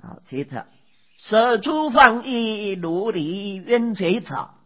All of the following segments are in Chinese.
好，接着舍诸放逸，如离冤结草。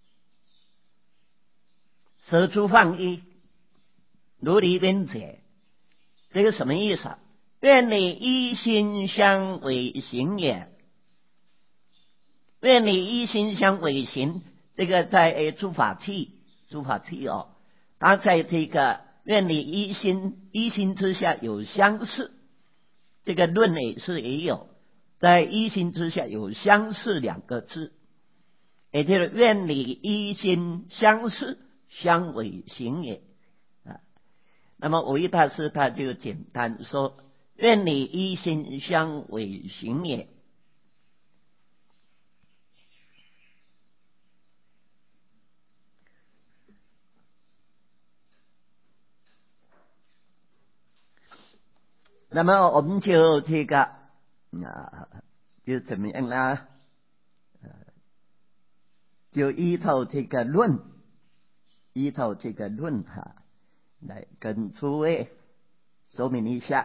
舍诸放逸，如离冤结，这个什么意思啊？愿你一心相违行也。愿你一心相违行，这个在诸法器哦，它在这个愿你一心之下有相似，这个论也有，在一心之下有相似两个字，也就是愿你一心相似相违行也啊。那么维大师他就简单说，愿你一心相违行也。那么我们就这个就怎么样呢？就依照这个论来跟诸位说明一下。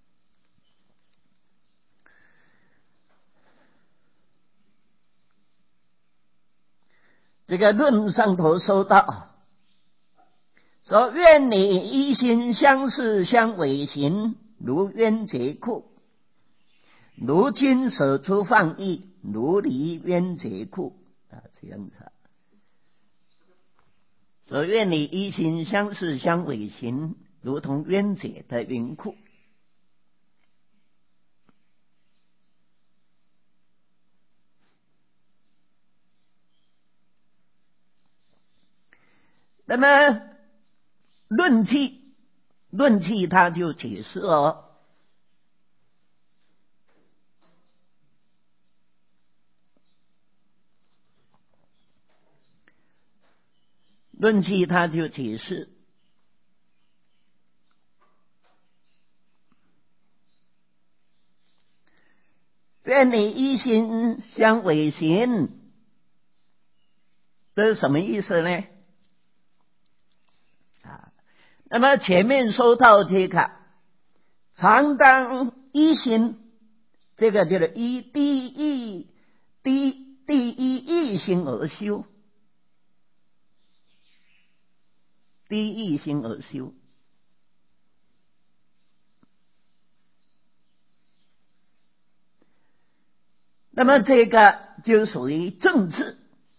这个论上头说到，说愿你一心相似相违行，如冤结库。如今舍诸放逸，如离冤结库这样子。所愿你一心相似相违行，如同冤结的云库。那么论气他就解释论气他就解释，愿你一心相违行，这是什么意思呢？那么前面说到这个常当一心，这个就是第一义心而修，第一义心而修。那么这个就属于正智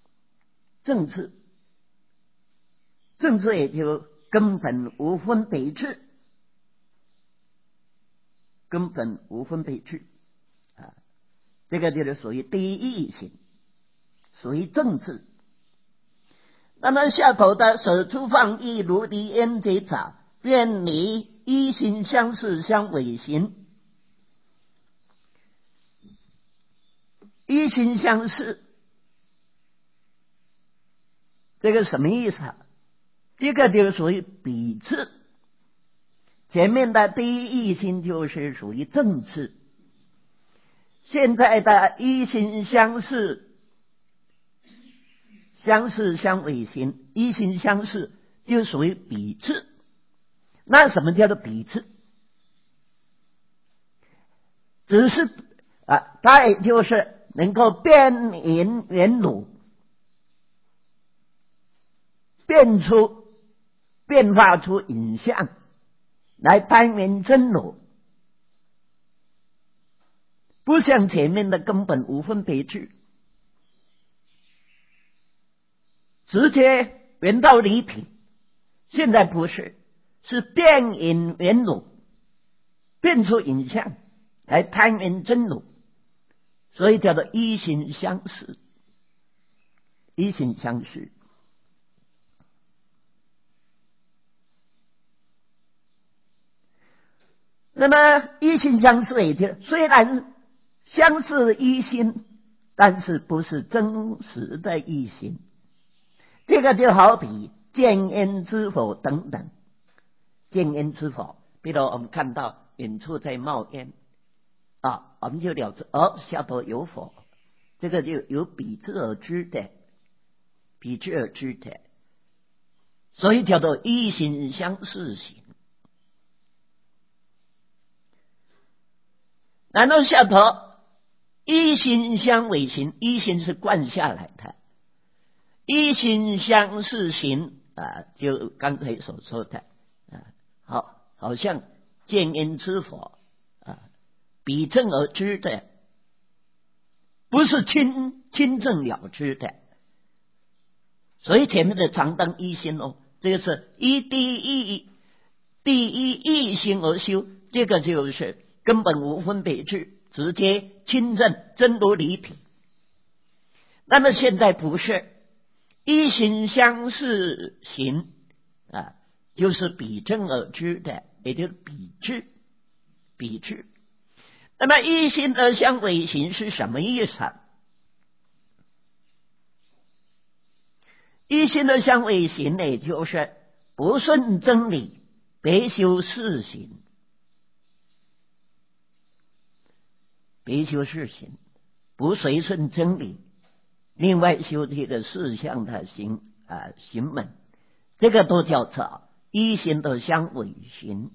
也就根本无分别智，这个就是属于第一义心，属于正智。那么下头的舍诸放逸，如离冤结草，愿你一心相似相违行。一心相似，这个什么意思啊？这个就属于比智，前面的第一义心就是属于正智，现在的一心相似相违行，一心相似就属于比智。那什么叫做比智？只是它也就是能够变隐圆鲁，变化出影像来单元真如，不像前面的根本无分别智，直接圆到离体。现在不是，是变隐圆鲁，变出影像来单元真如，所以叫做一心相似。那么一心相似也就虽然相似一心，但是不是真实的一心。这个就好比见烟之火等等，见烟之火，比如我们看到远处在冒烟我们就了知下头有火，这个就有比之而知的，所以叫做一心相似行。然后下头一心相违行，一心是贯下来的，一心相是行就刚才所说的好像见因知佛比正而知的，不是亲证了知的。所以前面的常当一心这个是第一一心而修，这个就是根本无分别智，直接亲证真如离体。那么现在不是一心相是行就是比正而知的，也就是比智。那么一心而相违行是什么意思一心而相违行呢，就是不顺真理，别修世行，别修世行，不随顺真理，另外修这个事项的行门，这个都叫做一心而相违行。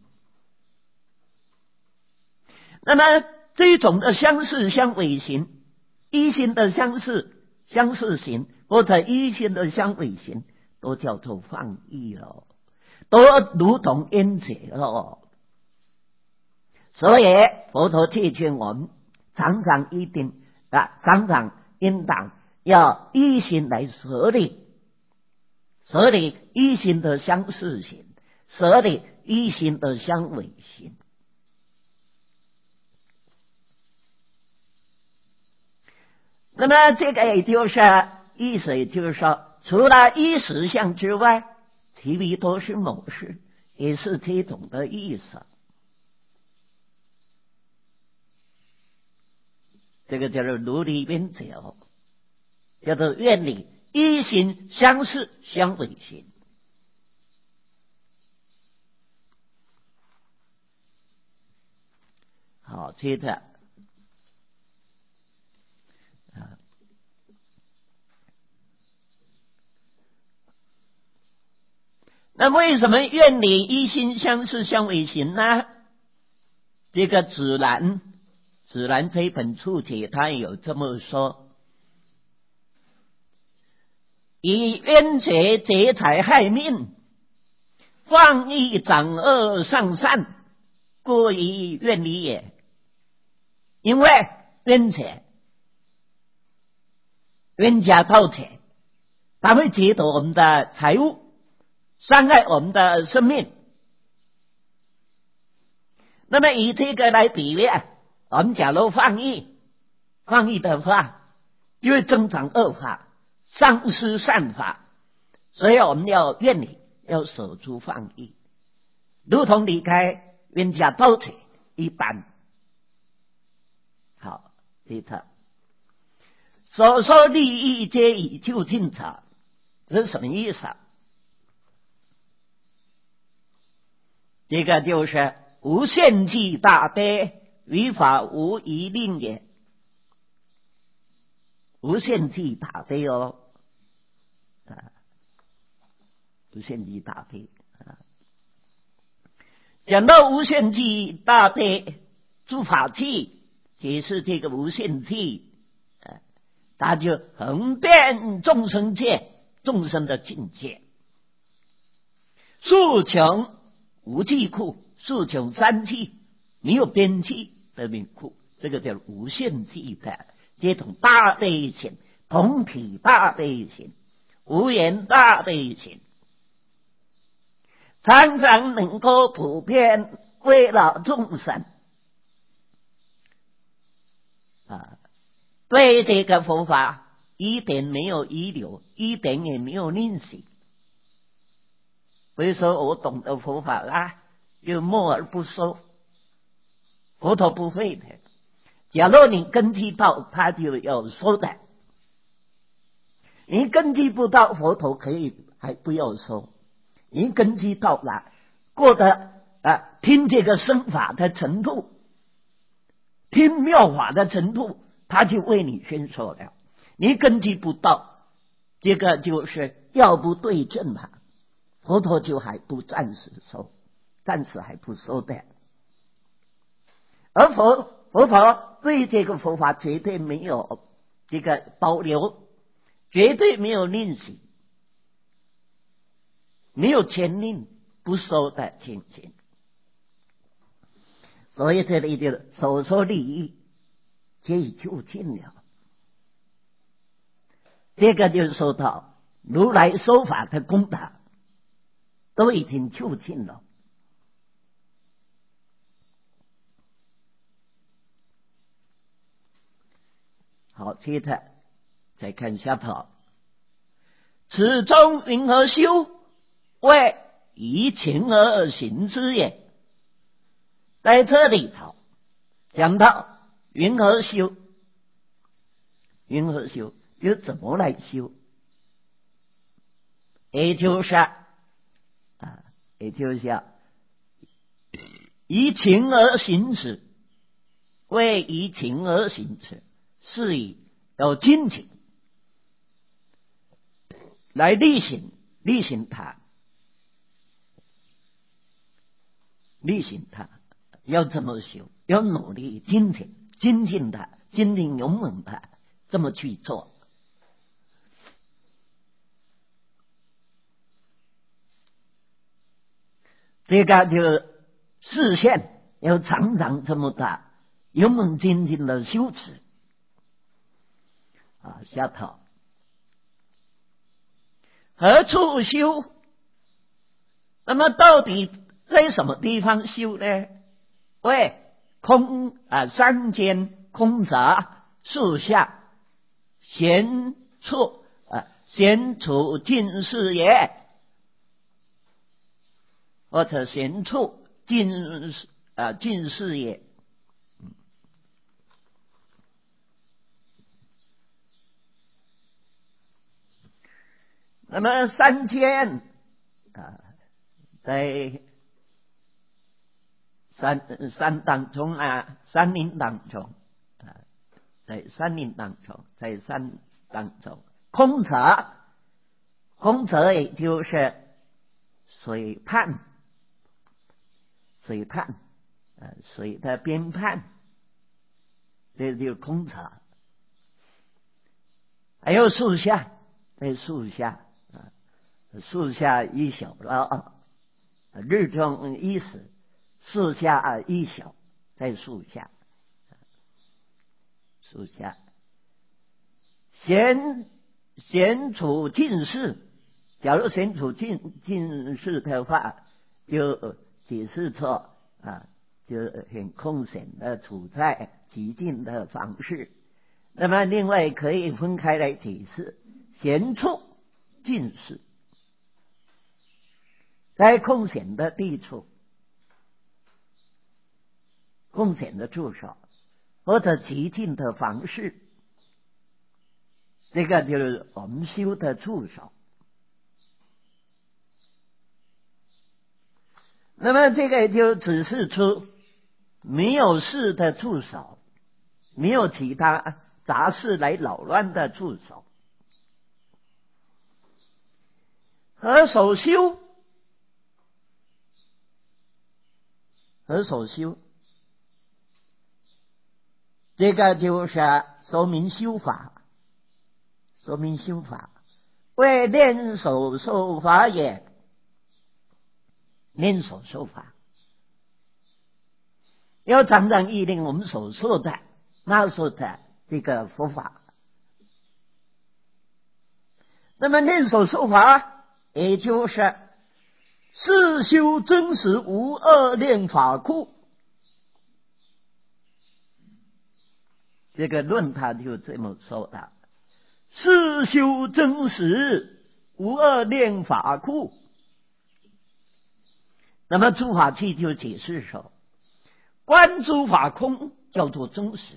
那么这种的相似相违行，一心的相似行，或者一心的相违行，都叫做放逸了，都如同因解了。所以佛陀戒劝我们常常应当要一心来舍离一心的相似行，舍离一心的相违行。那么这个也就是意思，也就是说，除了一实相之外，其余都是某事，也是这种的意思。这个叫做如理原则，叫做愿理一心相似相违行。好，接着那为什么愿理一心相似相违行呢？这个指南这一本注解他有这么说：以冤结劫财害命，放逸长恶上善，故以愿理也。因为冤结冤家盗窃，它会劫夺我们的财物，伤害我们的生命。那么以这个来比喻，我们假如放逸的话，就会增长恶法，丧失善法。所以我们要愿理，要守住放逸，如同离开冤家盗窃一般。好，接着所说利益皆以就近者，这是什么意思这个就是无限期大悲，于法无一令也。无限期大悲无限期大悲讲到无限期大悲，诸法器解释这个无限期它就横遍众生界，众生的境界，数穷无际库，数穷三际没有边际的名库，这个叫无限期的这种大悲心，同体大悲心，无言大悲心，常常能够普遍慰劳众生对这个佛法一点没有遗留，一点也没有吝惜。所以说我懂得佛法就默而不收，佛陀不会的。假如你根基到，他就要收的；你根基不到，佛陀可以还不要收。你根基到了，过得听这个生法的程度，听妙法的程度，他就为你宣说了。你根基不到，这个就是要不对症嘛，佛陀就还不暂时收，暂时还不收的。而佛陀对这个佛法绝对没有这个保留，绝对没有吝惜，没有权令不收的情形。所以这里就所说利益皆已就近了。这个就是说到如来说法的功德都已经就近了。好，接着再看下头，此中云何修？为以情而行之也。在这里头讲到云何修，云何修又怎么来修？也就是以情而行之，为以情而行之，是以有精勤来力行它，要怎么修？要努力精进它，精进勇猛它，这么去做。这个就视线要常常这么大，勇猛精进的修持下头何处修？那么到底在什么地方修呢？为山间空杂树下闲处尽是也，或者闲处尽是也。那么山间在山当中山林当中在山林当中，在山当中空者也就是水畔水的边畔，这就是空者。还有树下，在树下一宿了日中一时，树下一宿，在树下闲处尽是。假如闲处尽是的话，就解释错就很空闲的处在极静的方式。那么另外可以分开来解释，闲处尽是，在空闲的地处，空闲的住所，或者极静的方式，这个就是我们修的住所。那么这个就指示出没有事的住所，没有其他杂事来扰乱的住所。何所修？这个就是说明修法，为练手受法也。练手受法要常常忆念我们所说的那时候的这个佛法。那么练手受法也就是自修真实无二练法库，这个论他就这么说的，自修真实无二练法库。那么诸法器就解释说，观诸法空叫做真实，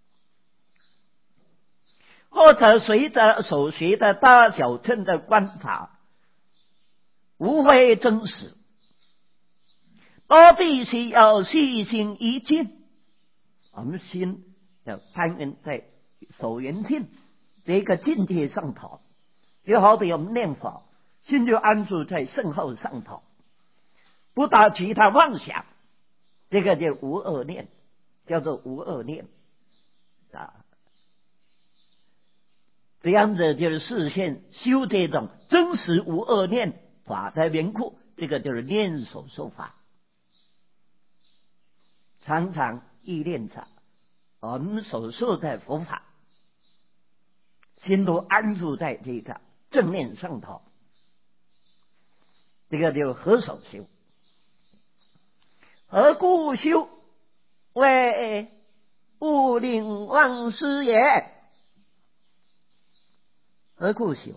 或者随着所学的大小乘的观法无非真实，都必须要细心一境。我们心要攀缘在守缘境这个境界上头，就好比我们念佛，心就安住在圣号上头，不打其他妄想，这个叫无二念，叫做无二念。 啊。这样子就是实现修这种真实无恶念法的缘故，这个就是念所说法。常常意念着我们所说的佛法，心都安住在这个正念上头，这个就何所修？何故修？为勿令忘失也。何故修？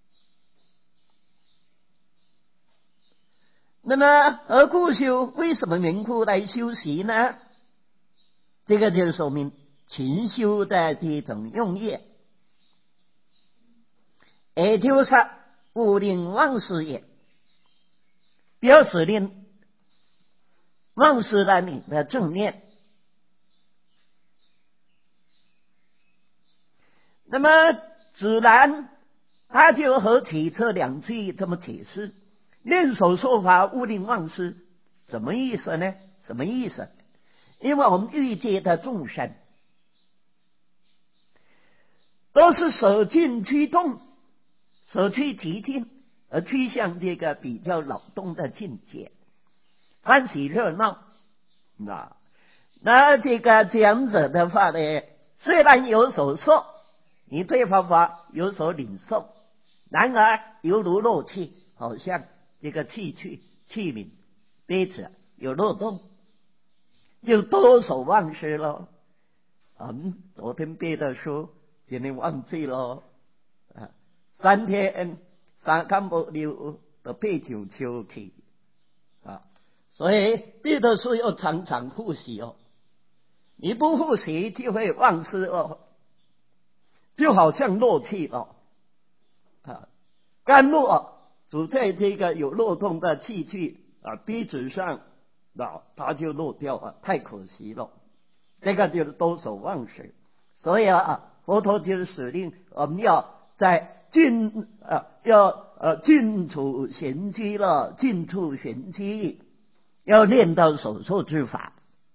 那么何故修？为什么缘故来修习呢？这个就说明勤修的这种用意，也就是勿令忘失也，不要使令忘失了你的正念。那么自然他就和体这两句这么解释，念所说法勿令忘失，什么意思呢？什么意思？因为我们欲界的众生都是舍尽趋动，舍去提进，而趋向这个比较劳动的境界，欢喜热闹。那这个这样子的话呢，虽然有所说，你对方法有所领受，然而犹如漏气，好像这个器皿杯子有漏洞，就多所忘失了。昨天背的书今天忘记了，3天3天没留的背就秋去所以背的书要常常复习哦，你不复习就会忘失哦，就好像漏气了甘露煮在这个有漏洞的器具杯子上它就漏掉了，太可惜了。这个就是多所忘失，所以佛陀就是使令我们要在尽处玄机了，尽处玄机，要念到所受之法。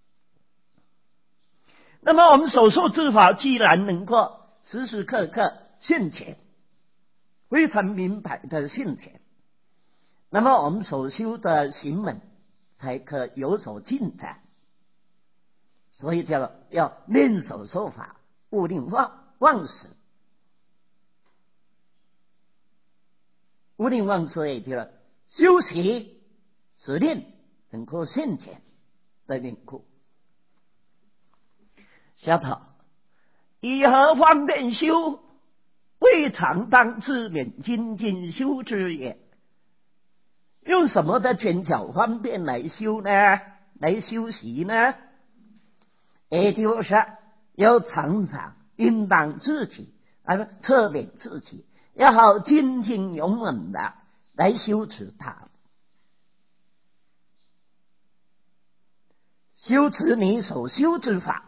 那么我们所受之法既然能够时时刻刻现前，非常明白的现前，那么我们所修的行门才可有所进展。所以要念所说法，勿令忘失。勿令忘失也就是修习使令能够现前的缘故。下头以何方便修？未常当自勉精进修之也。用什么的权巧方便来修呢？来修习呢？也就是要常常应当自己特别自己要好精进勇猛的来修持它，修持你所修之法，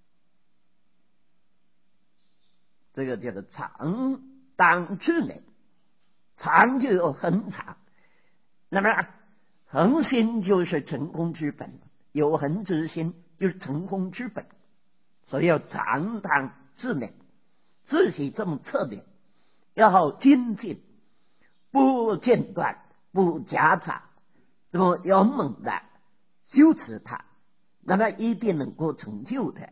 这个叫做常当自勉。常就有恒常，那么恒心就是成功之本，有恒之心就是成功之本，所以要常当自勉，自己这么测勉，要好精进，不间断，不夹杂，这么勇猛的修持它，那么一定能够成就的。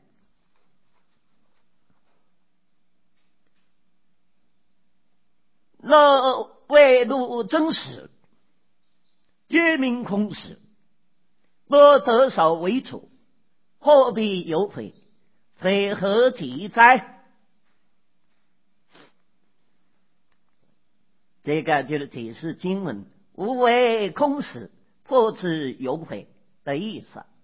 若未入真实，皆名空实，若得少为主，何必有非？非何其哉？这个就是解释经文无为空实，破之有非的意思。